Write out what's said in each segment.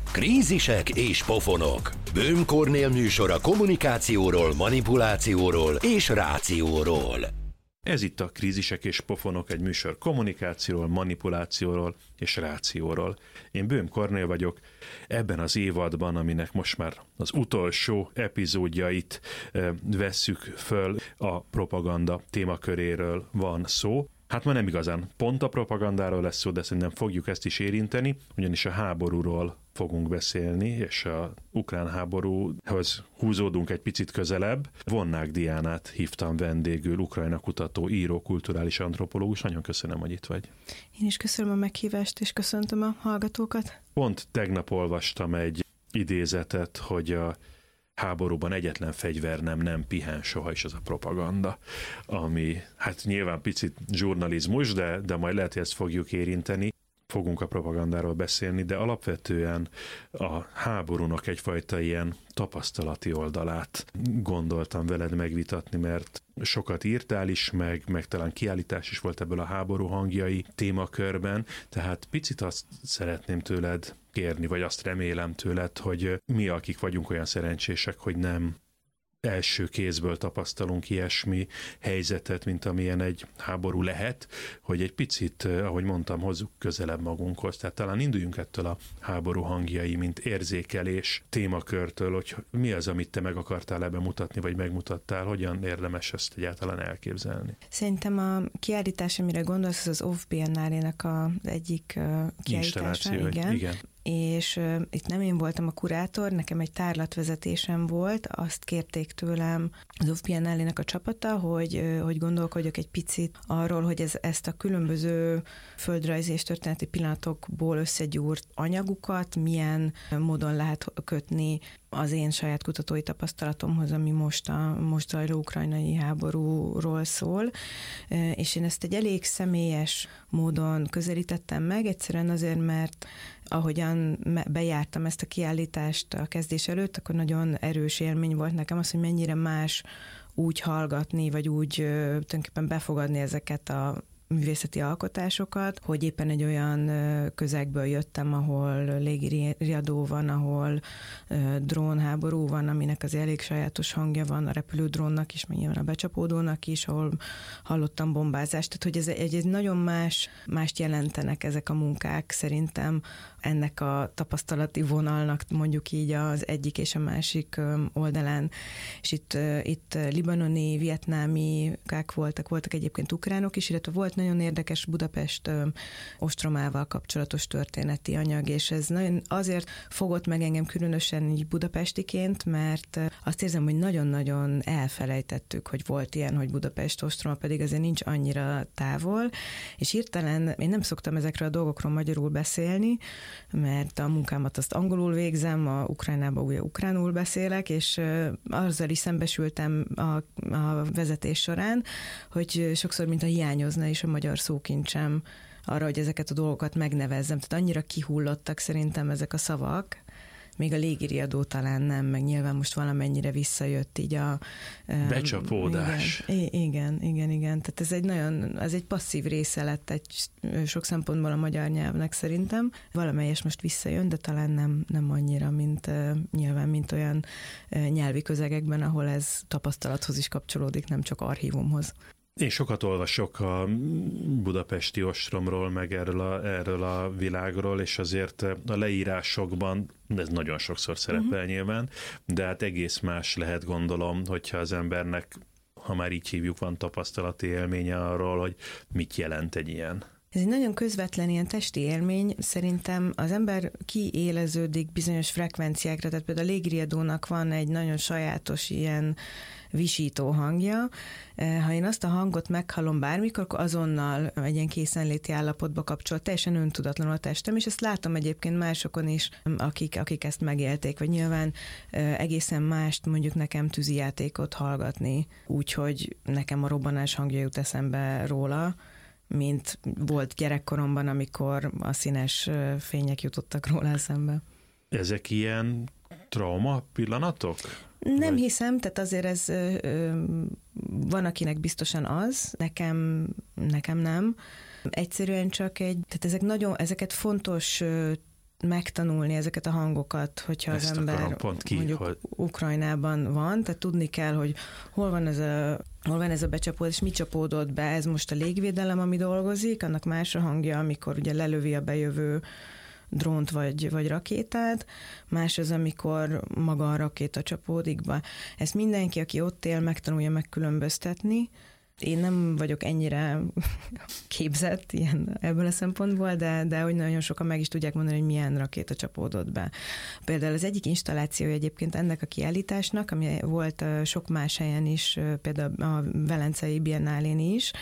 Krízisek és pofonok. Böhm Kornél műsora kommunikációról, manipulációról és rációról. Ez itt a Krízisek és pofonok, egy műsor kommunikációról, manipulációról és rációról. Én Böhm Kornél vagyok. Ebben az évadban, aminek most már az utolsó epizódjait vesszük föl, a propaganda témaköréről van szó. Hát ma nem igazán pont a propagandáról lesz szó, de szerintem fogjuk ezt is érinteni, ugyanis a háborúról fogunk beszélni, és az ukrán háborúhoz húzódunk egy picit közelebb. Vonnák Diánát hívtam vendégül, Ukrajna kutató, író, kulturális antropológus. Nagyon köszönöm, hogy itt vagy. Én is köszönöm a meghívást, és köszöntöm a hallgatókat. Pont tegnap olvastam egy idézetet, hogy a háborúban egyetlen fegyver nem pihen soha, is az a propaganda, ami hát nyilván picit zsurnalizmus, de majd lehet, hogy ezt fogjuk érinteni. Fogunk a propagandáról beszélni, de alapvetően a háborúnak egyfajta ilyen tapasztalati oldalát gondoltam veled megvitatni, mert sokat írtál is, meg talán kiállítás is volt ebből a háború hangjai témakörben, tehát picit azt szeretném tőled kérni, vagy azt remélem tőled, hogy mi, akik vagyunk olyan szerencsések, hogy nem első kézből tapasztalunk ilyesmi helyzetet, mint amilyen egy háború lehet, hogy egy picit, ahogy mondtam, hozzuk közelebb magunkhoz. Tehát talán induljunk ettől a háború hangjai, mint érzékelés témakörtől, hogy mi az, amit te meg akartál ebben mutatni, vagy megmutattál, hogyan érdemes ezt egyáltalán elképzelni. Szerintem a kiállítás, amire gondolsz, az Off Biennálének az egyik kiállítása. Igen. És itt nem én voltam a kurátor, nekem egy tárlatvezetésem volt, azt kérték tőlem az Off Biennálének a csapata, hogy gondolkodjak egy picit arról, hogy ezt a különböző földrajzi és történeti pillanatokból összegyúrt anyagukat milyen módon lehet kötni az én saját kutatói tapasztalatomhoz, ami most zajló ukrajnai háborúról szól, és én ezt egy elég személyes módon közelítettem meg, egyszerűen azért, mert ahogyan bejártam ezt a kiállítást a kezdés előtt, akkor nagyon erős élmény volt nekem az, hogy mennyire más úgy hallgatni, vagy úgy tulajdonképpen befogadni ezeket a művészeti alkotásokat, hogy éppen egy olyan közegből jöttem, ahol légiriadó van, ahol drónháború van, aminek az elég sajátos hangja van, a repülődrónnak is, meg nyilván a becsapódónak is, ahol hallottam bombázást. Tehát, hogy ez nagyon mást jelentenek ezek a munkák szerintem ennek a tapasztalati vonalnak mondjuk így az egyik és a másik oldalán. És itt libanoni, vietnámi voltak egyébként ukránok is, illetve volt nagyon érdekes Budapest ostromával kapcsolatos történeti anyag, és ez nagyon azért fogott meg engem különösen így budapestiként, mert azt érzem, hogy nagyon-nagyon elfelejtettük, hogy volt ilyen, hogy Budapest ostroma, pedig azért nincs annyira távol, és hirtelen én nem szoktam ezekről a dolgokról magyarul beszélni, mert a munkámat azt angolul végzem, a Ukrajnában ugye ukránul beszélek, és azzal is szembesültem a vezetés során, hogy sokszor mint a hiányozna is a magyar szókincsem arra, hogy ezeket a dolgokat megnevezzem. Tehát annyira kihullottak szerintem ezek a szavak, még a légiriadó talán nem, meg nyilván most valamennyire visszajött így a... Becsapódás. Igen. Tehát ez egy passzív része lett sok szempontból a magyar nyelvnek szerintem. Valamelyes most visszajön, de talán nem annyira, nyilván, mint olyan nyelvi közegekben, ahol ez tapasztalathoz is kapcsolódik, nem csak archívumhoz. Én sokat olvasok a budapesti ostromról, meg erről a világról, és azért a leírásokban, ez nagyon sokszor szerepel nyilván, de hát egész más lehet, gondolom, hogyha az embernek, ha már így hívjuk, van tapasztalati élménye arról, hogy mit jelent egy ilyen. Ez egy nagyon közvetlen ilyen testi élmény. Szerintem az ember kiéleződik bizonyos frekvenciákra, tehát például a légiriadónak van egy nagyon sajátos ilyen visító hangja. Ha én azt a hangot meghallom bármikor, akkor azonnal egy ilyen készenléti állapotba kapcsol, teljesen öntudatlanul a testem, és ezt látom egyébként másokon is, akik ezt megélték, vagy nyilván egészen mást mondjuk nekem tűzijátékot hallgatni, úgyhogy nekem a robbanás hangja jut eszembe róla, mint volt gyerekkoromban, amikor a színes fények jutottak róla eszembe. Ezek ilyen trauma pillanatok? Nem hiszem, tehát azért ez van, akinek biztosan az, nekem nem. Egyszerűen csak tehát ezeket fontos megtanulni ezeket a hangokat, hogyha az ember mondjuk Ukrajnában van, tehát tudni kell, hogy hol van ez a becsapódás, és mi csapódott be, ez most a légvédelem, ami dolgozik, annak más a hangja, amikor ugye lelövi a bejövő drónt vagy rakétát, más az, amikor maga a rakéta csapódik be. Ezt mindenki, aki ott él, megtanulja megkülönböztetni. Én nem vagyok ennyire képzett ebből a szempontból, de hogy nagyon sokan meg is tudják mondani, hogy milyen rakéta csapódott be. Például az egyik installációja egyébként ennek a kiállításnak, ami volt sok más helyen is, például a Velencei Biennálén is,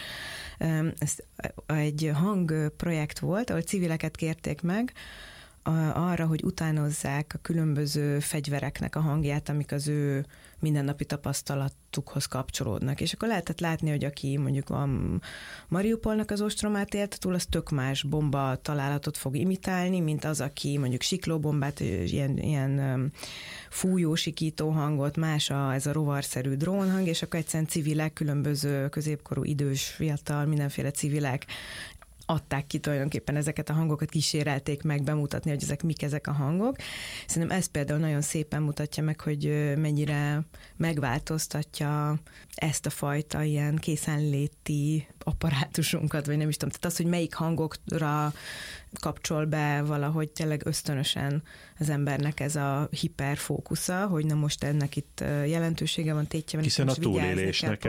ez egy hangprojekt volt, ahol civileket kérték meg arra, hogy utánozzák a különböző fegyvereknek a hangját, amik az ő mindennapi tapasztalatukhoz kapcsolódnak. És akkor lehetett látni, hogy aki mondjuk a Mariupolnak az ostromát élt túl, az tök más bomba találatot fog imitálni, mint az, aki mondjuk siklóbombát, ilyen fújó, sikító hangot, más ez a rovarszerű drónhang, és akkor egyszerűen civilek, különböző középkorú, idős, fiatal, mindenféle civilek adták ki tulajdonképpen ezeket a hangokat, kísérelték meg bemutatni, hogy ezek a hangok. Szerintem ez például nagyon szépen mutatja meg, hogy mennyire megváltoztatja ezt a fajta ilyen készenléti apparátusunkat, vagy nem is tudom. Tehát az, hogy melyik hangokra kapcsol be valahogy tényleg ösztönösen az embernek ez a hiperfókusza, hogy na most ennek itt jelentősége van, tétje van. Hiszen a túlélésnek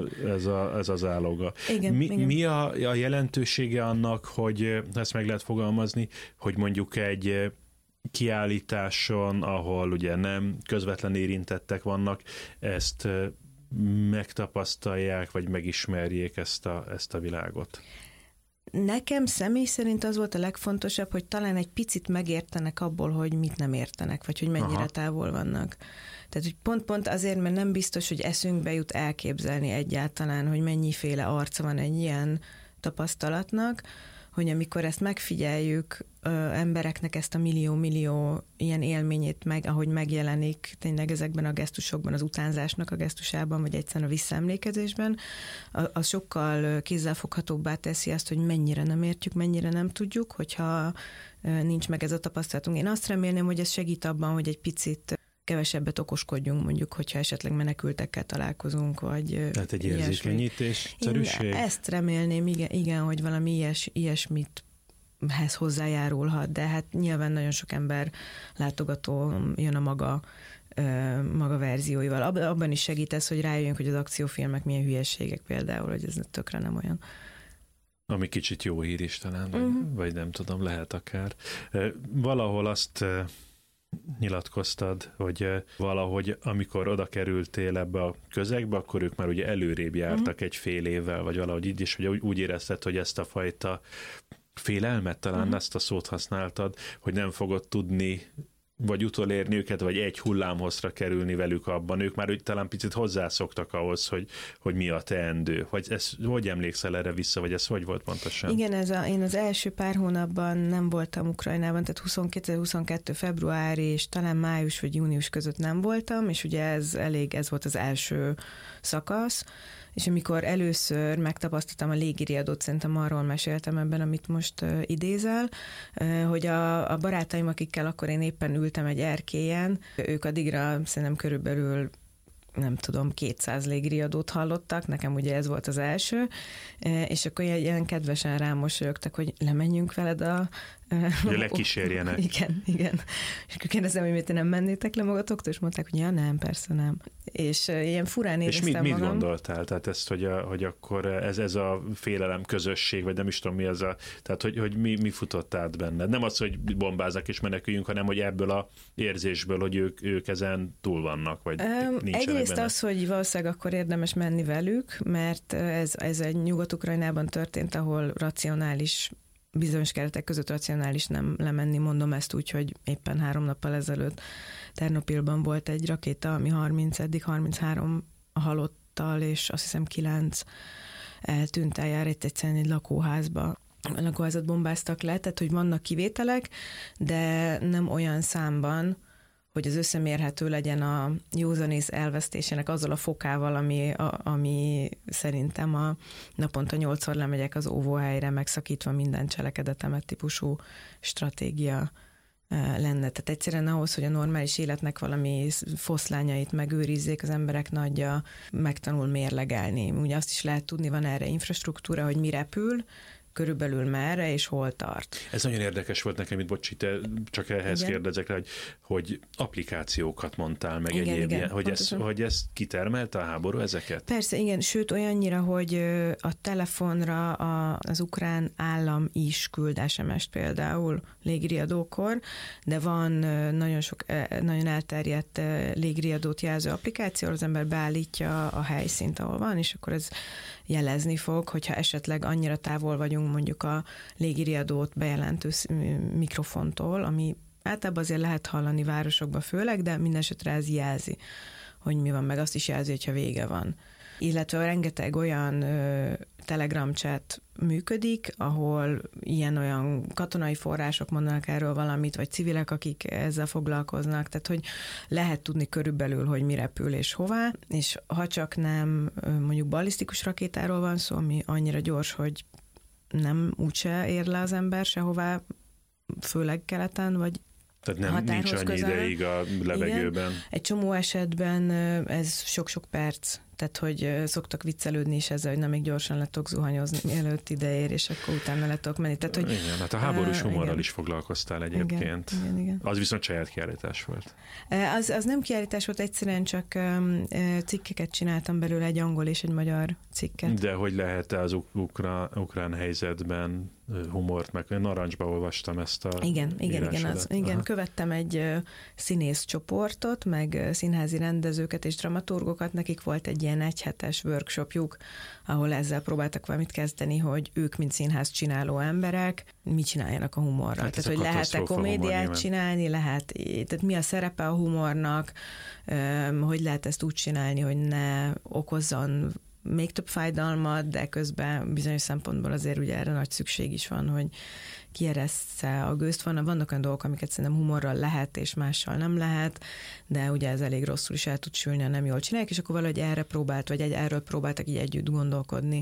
ez az áloga. Igen, mi a jelentősége annak, hogy ezt meg lehet fogalmazni, hogy mondjuk egy kiállításon, ahol ugye nem közvetlen érintettek vannak, ezt megtapasztalják, vagy megismerjék ezt a világot? Nekem személy szerint az volt a legfontosabb, hogy talán egy picit megértenek abból, hogy mit nem értenek, vagy hogy mennyire távol vannak. Tehát, hogy pont azért, mert nem biztos, hogy eszünkbe jut elképzelni egyáltalán, hogy mennyiféle arca van egy ilyen tapasztalatnak, hogy amikor ezt megfigyeljük, embereknek ezt a millió ilyen élményét ahogy megjelenik tényleg ezekben a gesztusokban, az utánzásnak a gesztusában, vagy egyszerűen a visszaemlékezésben, az sokkal kézzelfoghatóbbá teszi azt, hogy mennyire nem értjük, mennyire nem tudjuk, hogyha nincs meg ez a tapasztalatunk. Én azt remélném, hogy ez segít abban, hogy egy picit kevesebbet okoskodjunk, mondjuk, hogyha esetleg menekültekkel találkozunk, vagy tehát egy érzékenyítésszerűség? Ezt remélném, igen, hogy valami ilyesmit hozzájárulhat, de hát nyilván nagyon sok ember látogató jön a maga verzióival. Abban is segít ez, hogy rájöjjünk, hogy az akciófilmek milyen hülyeségek például, hogy ez tökre nem olyan. Ami kicsit jó hír is talán, vagy nem tudom, lehet akár. Valahol azt nyilatkoztad, hogy valahogy amikor oda kerültél ebbe a közegbe, akkor ők már ugye előrébb jártak egy fél évvel, vagy valahogy így is, hogy úgy érezted, hogy ezt a fajta félelmet, talán ezt a szót használtad, hogy nem fogod tudni vagy utolérni őket, vagy egy hullámhozra kerülni velük abban. Ők már úgy talán picit hozzászoktak ahhoz, hogy mi a teendő. Hogy emlékszel erre vissza, vagy ez hogy volt pontosan? Igen, én az első pár hónapban nem voltam Ukrajnában, tehát 2022. február és talán május vagy június között nem voltam, és ugye ez volt az első szakasz, és amikor először megtapasztaltam a légiriadót, szerintem arról meséltem ebben, amit most idézel, hogy a barátaim, akikkel akkor én éppen ültem egy erkélyen, ők addigra szerintem körülbelül nem tudom, 200 légiriadót hallottak, nekem ugye ez volt az első, és akkor ilyen kedvesen rámosolyogtak, hogy lemenjünk veled hogy lekísérjenek. Igen. És akkor kérdezem, hogy miért nem mennétek le magatoktól, és mondták, hogy ja, nem, persze nem. És ilyen furán éreztem magam. És mit gondoltál? Tehát ezt, hogy akkor ez a félelem közösség, vagy nem is tudom mi az tehát hogy mi futott át benned? Nem az, hogy bombáznak és meneküljünk, hanem hogy ebből a érzésből, hogy ők ezen túl vannak, vagy nincsenek egyrészt benne. az, hogy valószínűleg akkor érdemes menni velük, mert ez egy Nyugat-Ukrajnában történt, ahol racionális, bizonyos keretek között racionális nem lemenni, mondom ezt úgy, hogy éppen 3 nappal ezelőtt Ternopilban volt egy rakéta, ami 33 halottal, és azt hiszem 9 eltűnt eljár egyszerűen egy lakóházat bombáztak le, tehát hogy vannak kivételek, de nem olyan számban, hogy az összemérhető legyen a józanész elvesztésének azzal a fokával, ami szerintem a naponta 8-szor lemegyek az óvóhelyre, megszakítva minden cselekedetemet típusú stratégia lenne. Tehát egyszerűen ahhoz, hogy a normális életnek valami foszlányait megőrizzék, az emberek nagyja megtanul mérlegelni. Ugye azt is lehet tudni, van erre infrastruktúra, hogy mi repül, körülbelül merre és hol tart. Ez nagyon érdekes volt nekem, itt bocsi, csak ehhez kérdezek rá, hogy applikációkat mondtál meg egyébként, hogy ez kitermelte a háború ezeket? Persze, igen, sőt olyannyira, hogy a telefonra az ukrán állam is küld SMS-t például légiriadókor, de van nagyon elterjedt légiriadót jelző applikáció, az ember beállítja a helyszínt, ahol van, és akkor ez jelezni fog, hogyha esetleg annyira távol vagyunk mondjuk a légiriadót bejelentő mikrofontól, ami általában azért lehet hallani városokban főleg, de minden esetre ez jelzi, hogy mi van, meg azt is jelzi, hogyha vége van. Illetve rengeteg olyan Telegram chat működik, ahol ilyen-olyan katonai források mondanak erről valamit, vagy civilek, akik ezzel foglalkoznak, tehát hogy lehet tudni körülbelül, hogy mi repül és hová, és ha csak nem mondjuk ballisztikus rakétáról van szó, ami annyira gyors, hogy nem úgyse ér le az ember sehová, főleg keleten, vagy tehát nincs annyi ideig a levegőben. Igen. Egy csomó esetben ez sok-sok perc, tehát hogy szoktak viccelődni is ezzel, hogy nem még gyorsan le tudok zuhanyozni, mielőtt ideér, és akkor utána le tudok menni. Tehát, hogy, igen, hát a háborús humorral is foglalkoztál egyébként. Igen. Az viszont saját kiállítás volt. Az nem kiállítás volt, egyszerűen csak cikkeket csináltam belőle, egy angol és egy magyar cikket. De hogy lehet-e az ukrán helyzetben humort, meg narancsba olvastam ezt a Igen, követtem egy színész csoportot, meg színházi rendezőket és dramaturgokat, nekik volt egy ilyen egyhetes workshopjuk, ahol ezzel próbáltak valamit kezdeni, hogy ők, mint színház csináló emberek, mit csináljanak a humorral. Hát tehát, hogy lehet-e komédiát csinálni, tehát mi a szerepe a humornak, hogy lehet ezt úgy csinálni, hogy ne okozzon még több fájdalmat, de közben bizonyos szempontból azért ugye erre nagy szükség is van, hogy kieresztse a gőzt. Vannak olyan dolgok, amiket szerintem humorral lehet, és mással nem lehet, de ugye ez elég rosszul is el tud sülni, ha nem jól csinálják, és akkor valahogy erről próbáltak így együtt gondolkodni.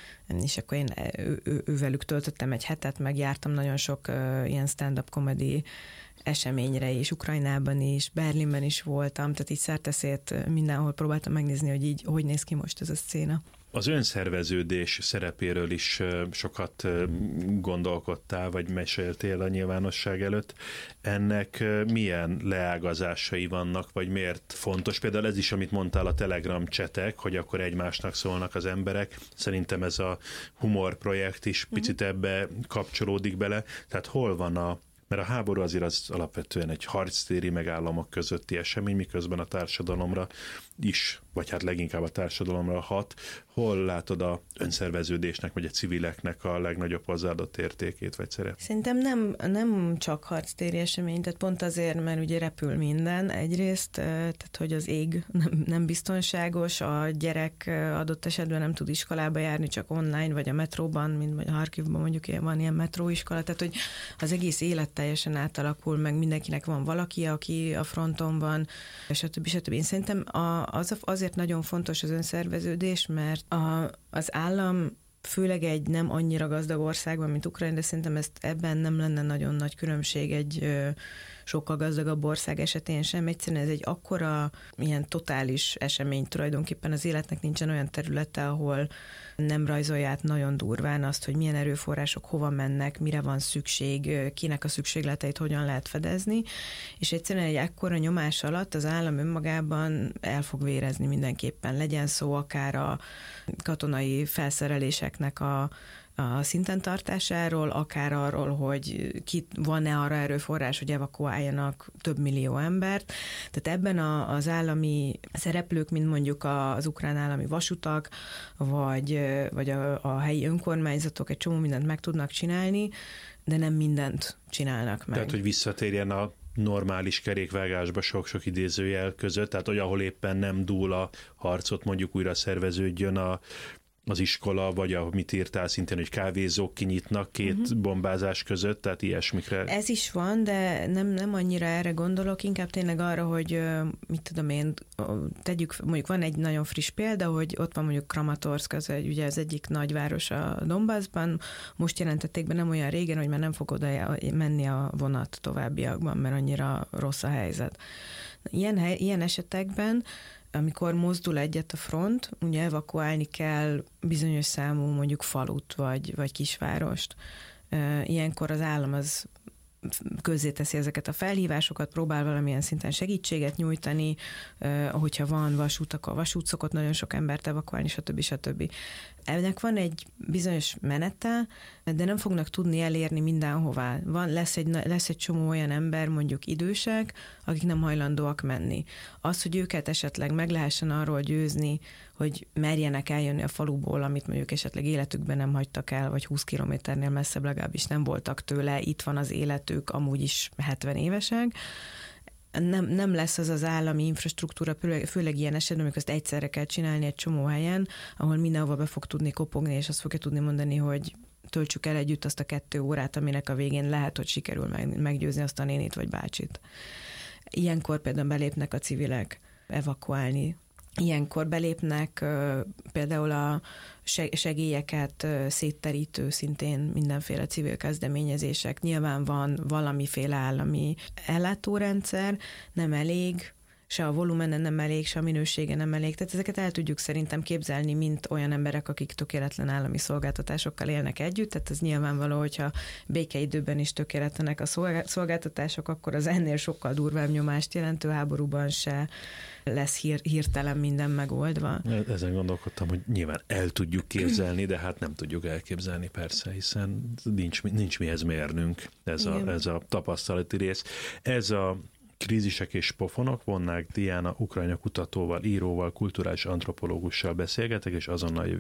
És akkor én ővelük töltöttem egy hetet, meg jártam nagyon sok ilyen stand-up comedy eseményre is, Ukrajnában is, Berlinben is voltam, tehát így szerteszét mindenhol próbáltam megnézni, hogy így hogy néz ki most ez a szcéna. Az önszerveződés szerepéről is sokat gondolkodtál, vagy meséltél a nyilvánosság előtt. Ennek milyen leágazásai vannak, vagy miért fontos? Például ez is, amit mondtál, a Telegram csetek, hogy akkor egymásnak szólnak az emberek. Szerintem ez a humor projekt is picit ebbe kapcsolódik bele. Tehát hol van mert a háború azért az alapvetően egy harctéri meg államok közötti esemény, miközben a társadalomra is, vagy hát leginkább a társadalomra hat. Hol látod a önszerveződésnek, vagy a civileknek a legnagyobb hozzáadott értékét, vagy szerep? Szerintem nem csak harctéri esemény, tehát pont azért, mert ugye repül minden egyrészt, tehát hogy az ég nem biztonságos, a gyerek adott esetben nem tud iskolába járni, csak online, vagy a metróban, mint vagy a Harkivban mondjuk van ilyen metróiskola, tehát hogy az egész élet teljesen átalakul, meg mindenkinek van valaki, aki a fronton van, stb. Én szerintem azért nagyon fontos az önszerveződés, mert az állam főleg egy nem annyira gazdag országban, mint Ukrajna, de szerintem ebben nem lenne nagyon nagy különbség egy sokkal gazdagabb ország esetén sem. Egyszerűen ez egy akkora ilyen totális esemény tulajdonképpen, az életnek nincsen olyan területe, ahol nem rajzolja át nagyon durván azt, hogy milyen erőforrások hova mennek, mire van szükség, kinek a szükségleteit hogyan lehet fedezni, és egyszerűen egy ekkora nyomás alatt az állam önmagában el fog vérezni mindenképpen. Legyen szó akár a katonai felszereléseknek a szinten tartásáról, akár arról, hogy van-e arra erőforrás, hogy evakuáljanak több millió embert. Tehát ebben az állami szereplők, mint mondjuk az ukrán állami vasutak, vagy a helyi önkormányzatok egy csomó mindent meg tudnak csinálni, de nem mindent csinálnak meg. Tehát, hogy visszatérjen a normális kerékvágásba sok-sok idézőjel között, tehát hogy ahol éppen nem dúl a harcot, mondjuk újra szerveződjön az iskola, vagy amit írtál szintén, hogy kávézók kinyitnak két bombázás között, tehát ilyesmikre. Ez is van, de nem annyira erre gondolok, inkább tényleg arra, hogy mit tudom én, tegyük, mondjuk van egy nagyon friss példa, hogy ott van mondjuk Kramatorszk, az ugye az egyik nagyváros a Donbassban, most jelentették be nem olyan régen, hogy már nem fog oda menni a vonat továbbiakban, mert annyira rossz a helyzet. Ilyen esetekben, amikor mozdul egyet a front, ugye evakuálni kell bizonyos számú mondjuk falut vagy kisvárost. Ilyenkor az állam az közzéteszi ezeket a felhívásokat, próbál valamilyen szinten segítséget nyújtani, hogyha van vasút, akkor vasút szokott nagyon sok embert evakuálni, stb. Ennek van egy bizonyos menete, de nem fognak tudni elérni mindenhová. Lesz egy csomó olyan ember, mondjuk idősek, akik nem hajlandóak menni. Az, hogy őket esetleg meg lehessen arról győzni, hogy merjenek eljönni a faluból, amit mondjuk esetleg életükben nem hagytak el, vagy 20 kilométernél messzebb legalábbis nem voltak tőle, itt van az életük, amúgy is 70 évesek. Nem lesz az állami infrastruktúra, főleg ilyen esetben, amikor ezt egyszerre kell csinálni egy csomó helyen, ahol mindenhova be fog tudni kopogni, és azt fogja tudni mondani, hogy töltsük el együtt azt a 2 órát, aminek a végén lehet, hogy sikerül meggyőzni azt a nénit vagy bácsit. Ilyenkor például belépnek a civilek evakuálni. Ilyenkor belépnek például a segélyeket szétterítő szintén mindenféle civil kezdeményezések. Nyilván van valamiféle állami ellátórendszer, nem elég, se a volumene nem elég, se a minősége nem elég. Tehát ezeket el tudjuk szerintem képzelni, mint olyan emberek, akik tökéletlen állami szolgáltatásokkal élnek együtt. Tehát ez nyilvánvaló, hogyha békeidőben is tökéletlenek a szolgáltatások, akkor az ennél sokkal durvább nyomást jelentő háborúban se lesz hirtelen minden megoldva. Ezen gondolkodtam, hogy nyilván el tudjuk képzelni, de hát nem tudjuk elképzelni persze, hiszen nincs mihez mérnünk ez a tapasztalati rész. Ez a Krízisek és pofonok, Vonnák Diana ukrajna kutatóval, íróval, kulturális antropológussal beszélgetek, és azonnal jövünk